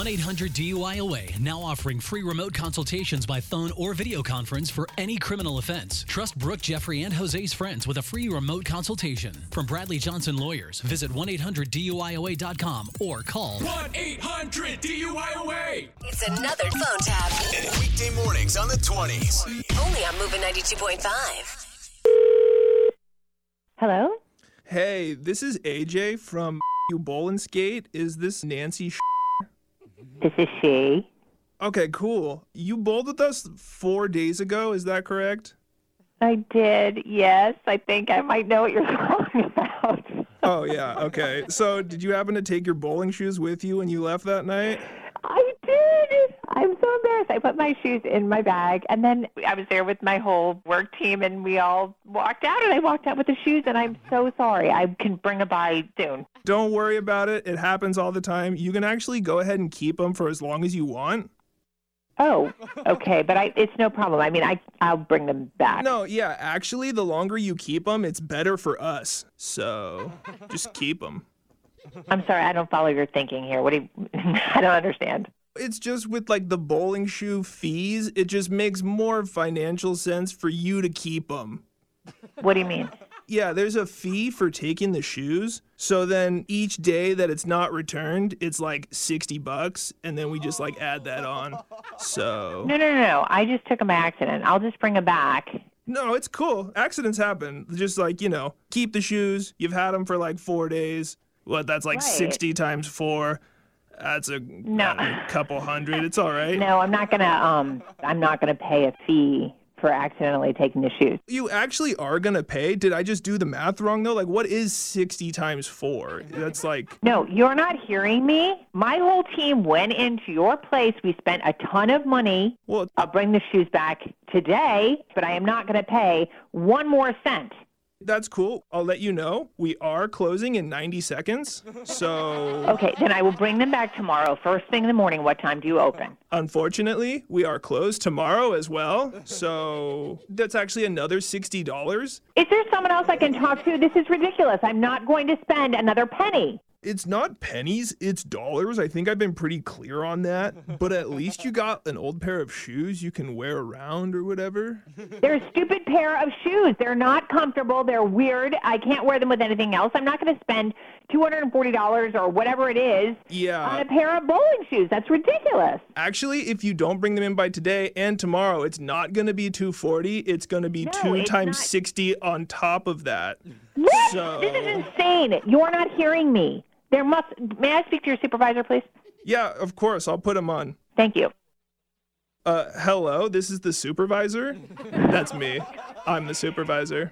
1-800-DUI-AWAY, now offering free remote consultations by phone or video conference for any criminal offense. Trust Brooke, Jeffrey, and Jose's friends with a free remote consultation. From Bradley Johnson Lawyers, visit 1-800-DUI-AWAY.com or call 1-800-DUI-AWAY. It's another phone tap. Weekday mornings on the 20s. Only on Moving 92.5. Hello? Hey, this is AJ from Bowl and Skate. Is this Nancy? This is she. Okay, cool. You bowled with us 4 days ago, is that correct? I did, yes. I think I might know what you're talking about. Oh, yeah, okay. So, did you happen to take your bowling shoes with you when you left that night? I did. I'm so embarrassed. I put my shoes in my bag, and then I was there with my whole work team, and we all walked out, and I walked out with the shoes, and I'm so sorry. I can bring a by soon. Don't worry about it. It happens all the time. You can actually go ahead and keep them for as long as you want. Oh, okay, but it's no problem. I mean, I'll bring them back. No, yeah, actually, the longer you keep them, it's better for us. So, just keep them. I'm sorry, I don't follow your thinking here. What do you... I don't understand. It's just with, like, the bowling shoe fees, it just makes more financial sense for you to keep them. What do you mean? Yeah, there's a fee for taking the shoes. So then each day that it's not returned, it's like $60, and then we just like add that on. So No. I just took them by accident. I'll just bring them back. no, it's cool. Accidents happen. Just like, keep the shoes. You've had them for like 4 days. What? That's like Right. 60 times 4. That's a couple hundred. It's all right. No, I'm not gonna pay a fee for accidentally taking the shoes. You actually are gonna pay? Did I just do the math wrong though? Like, what is 60 times 4? That's like... No, you're not hearing me. My whole team went into your place. We spent a ton of money. Well, I'll bring the shoes back today, but I am not going to pay one more cent. that's cool. I'll let you know. We are closing in 90 seconds. So... Okay, then I will bring them back tomorrow. First thing in the morning, what time do you open? Unfortunately, we are closed tomorrow as well. So that's actually another $60. Is there someone else I can talk to? This is ridiculous. I'm not going to spend another penny. It's not pennies, it's dollars. I think I've been pretty clear on that. But at least you got an old pair of shoes you can wear around or whatever. They're a stupid pair of shoes. They're not comfortable. They're weird. I can't wear them with anything else. I'm not going to spend $240 or whatever it is on a pair of bowling shoes. That's ridiculous. Actually, if you don't bring them in by today and tomorrow, it's not going to be $240. It's going to be 2 times 60 on top of that. What? So... This is insane. You're not hearing me. May I speak to your supervisor, please? Yeah, of course. I'll put him on. Thank you. Hello, this is the supervisor? That's me. I'm the supervisor.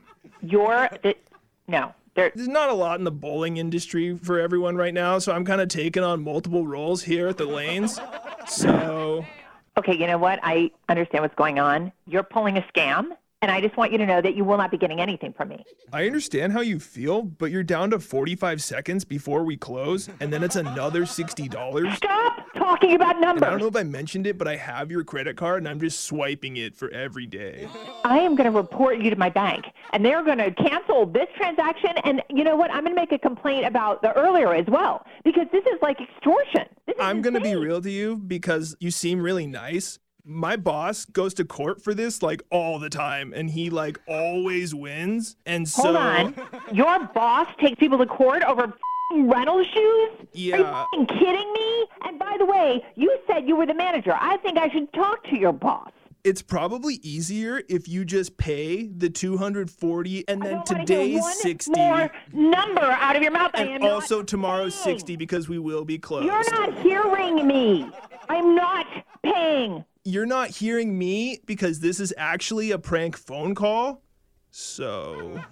No. There's not a lot in the bowling industry for everyone right now, so I'm kind of taking on multiple roles here at the lanes. So... Okay, you know what? I understand what's going on. You're pulling a scam, and I just want you to know that you will not be getting anything from me. I understand how you feel, but you're down to 45 seconds before we close, and then it's another $60. Stop talking about numbers. And I don't know if I mentioned it, but I have your credit card, and I'm just swiping it for every day. I am going to report you to my bank, and they're going to cancel this transaction, and you know what? I'm going to make a complaint about the earlier as well, because this is like extortion. I'm going to be real to you because you seem really nice. My boss goes to court for this like all the time, and he like always wins. And so... Hold on. Your boss takes people to court over rental shoes? Yeah. Are you kidding me? And by the way, you said you were the manager. I think I should talk to your boss. It's probably easier if you just pay the $240 and then today's $60. More number out of your mouth. And also tomorrow's $60 because we will be closed. You're not hearing me. I'm not paying. You're not hearing me because this is actually a prank phone call. So...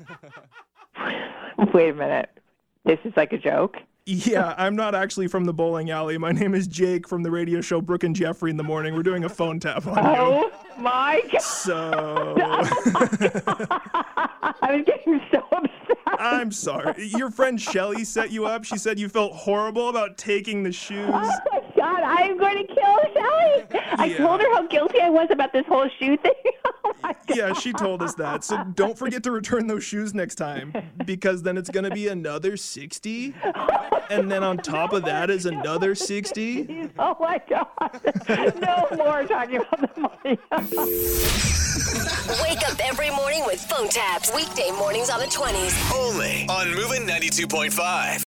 Wait a minute. This is like a joke? Yeah, I'm not actually from the bowling alley. My name is Jake from the radio show Brooke and Jeffrey in the Morning. We're doing a phone tap on you. Oh, my God. So... I was getting so upset. I'm sorry. Your friend Shelly set you up. She said you felt horrible about taking the shoes. Oh, my God. I'm going to kill Shelly. I told her how guilty I was about this whole shoe thing. Yeah, she told us that. So don't forget to return those shoes next time, because then it's going to be another $60. And then on top of that is another $60. Oh my God. No more talking about the money. Wake up every morning with phone taps. Weekday mornings on the 20s. Only on Moving 92.5.